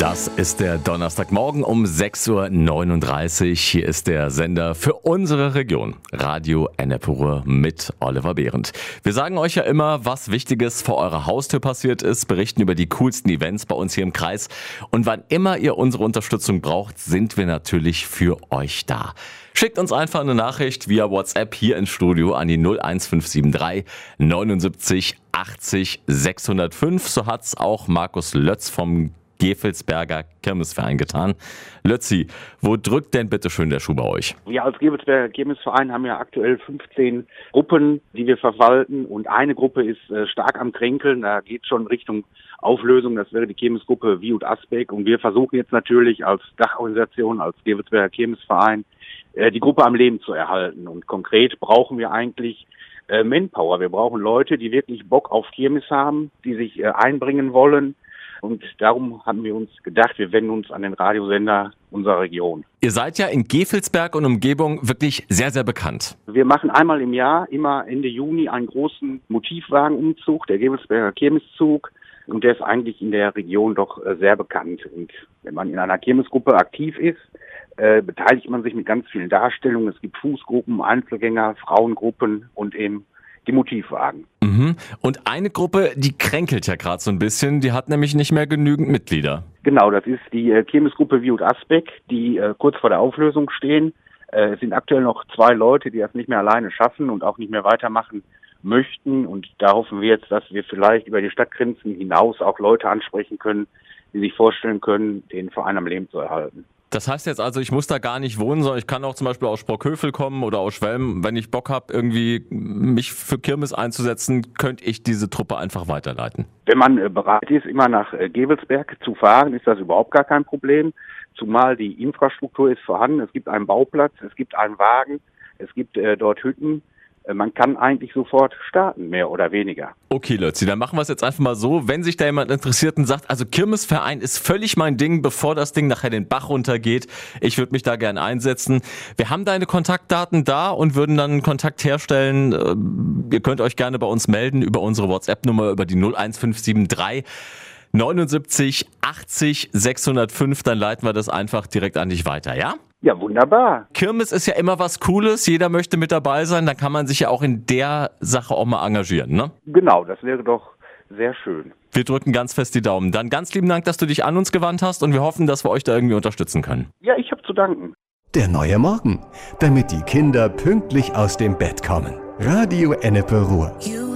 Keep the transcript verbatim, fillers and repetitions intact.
Das ist der Donnerstagmorgen um sechs Uhr neununddreißig. Hier ist der Sender für unsere Region. Radio Ennepe Ruhr mit Oliver Behrendt. Wir sagen euch ja immer, was Wichtiges vor eurer Haustür passiert ist, berichten über die coolsten Events bei uns hier im Kreis. Und wann immer ihr unsere Unterstützung braucht, sind wir natürlich für euch da. Schickt uns einfach eine Nachricht via WhatsApp hier ins Studio an die null eins fünf sieben drei neunundsiebzig achtzig sechshundertfünf. So hat's auch Markus Lötz vom Gevelsberger Kirmesverein getan. Lötzi, wo drückt denn bitte schön der Schuh bei euch? Wir als Gevelsberger Kirmesverein haben ja aktuell fünfzehn Gruppen, die wir verwalten, und eine Gruppe ist äh, stark am Kränkeln. Da geht schon Richtung Auflösung. Das wäre die Kirmesgruppe Viud Asbeck, und wir versuchen jetzt natürlich als Dachorganisation, als Gevelsberger Kirmesverein, äh, die Gruppe am Leben zu erhalten. Und konkret brauchen wir eigentlich äh, Manpower. Wir brauchen Leute, die wirklich Bock auf Kirmes haben, die sich äh, einbringen wollen. Und darum haben wir uns gedacht, wir wenden uns an den Radiosender unserer Region. Ihr seid ja in Gevelsberg und Umgebung wirklich sehr, sehr bekannt. Wir machen einmal im Jahr, immer Ende Juni, einen großen Motivwagenumzug, der Gevelsberger Kirmeszug. Und der ist eigentlich in der Region doch äh, sehr bekannt. Und wenn man in einer Kirmesgruppe aktiv ist, äh, beteiligt man sich mit ganz vielen Darstellungen. Es gibt Fußgruppen, Einzelgänger, Frauengruppen und eben die Motivwagen. Mhm. Und eine Gruppe, die kränkelt ja gerade so ein bisschen, die hat nämlich nicht mehr genügend Mitglieder. Genau, das ist die äh, Kirmesgruppe Viud Asbeck, die äh, kurz vor der Auflösung stehen. Äh, es sind aktuell noch zwei Leute, die das nicht mehr alleine schaffen und auch nicht mehr weitermachen möchten. Und da hoffen wir jetzt, dass wir vielleicht über die Stadtgrenzen hinaus auch Leute ansprechen können, die sich vorstellen können, den Verein am Leben zu erhalten. Das heißt jetzt also, ich muss da gar nicht wohnen, sondern ich kann auch zum Beispiel aus Sprockhövel kommen oder aus Schwelm. Wenn ich Bock habe, irgendwie mich für Kirmes einzusetzen, könnte ich diese Truppe einfach weiterleiten. Wenn man äh, bereit ist, immer nach äh, Gevelsberg zu fahren, ist das überhaupt gar kein Problem. Zumal die Infrastruktur ist vorhanden. Es gibt einen Bauplatz, es gibt einen Wagen, es gibt äh, dort Hütten. Man kann eigentlich sofort starten, mehr oder weniger. Okay, Lötzi, dann machen wir es jetzt einfach mal so. Wenn sich da jemand interessiert und sagt, also Kirmesverein ist völlig mein Ding, bevor das Ding nachher den Bach runtergeht, ich würde mich da gern einsetzen. Wir haben deine Kontaktdaten da und würden dann Kontakt herstellen. Ihr könnt euch gerne bei uns melden über unsere WhatsApp-Nummer, über die null eins fünf sieben drei neunundsiebzig achtzig sechshundertfünf. Dann leiten wir das einfach direkt an dich weiter, ja? Ja, wunderbar. Kirmes ist ja immer was Cooles, jeder möchte mit dabei sein, dann kann man sich ja auch in der Sache auch mal engagieren, ne? Genau, das wäre doch sehr schön. Wir drücken ganz fest die Daumen. Dann ganz lieben Dank, dass du dich an uns gewandt hast, und wir hoffen, dass wir euch da irgendwie unterstützen können. Ja, ich habe zu danken. Der neue Morgen, damit die Kinder pünktlich aus dem Bett kommen. Radio Ennepe Ruhr.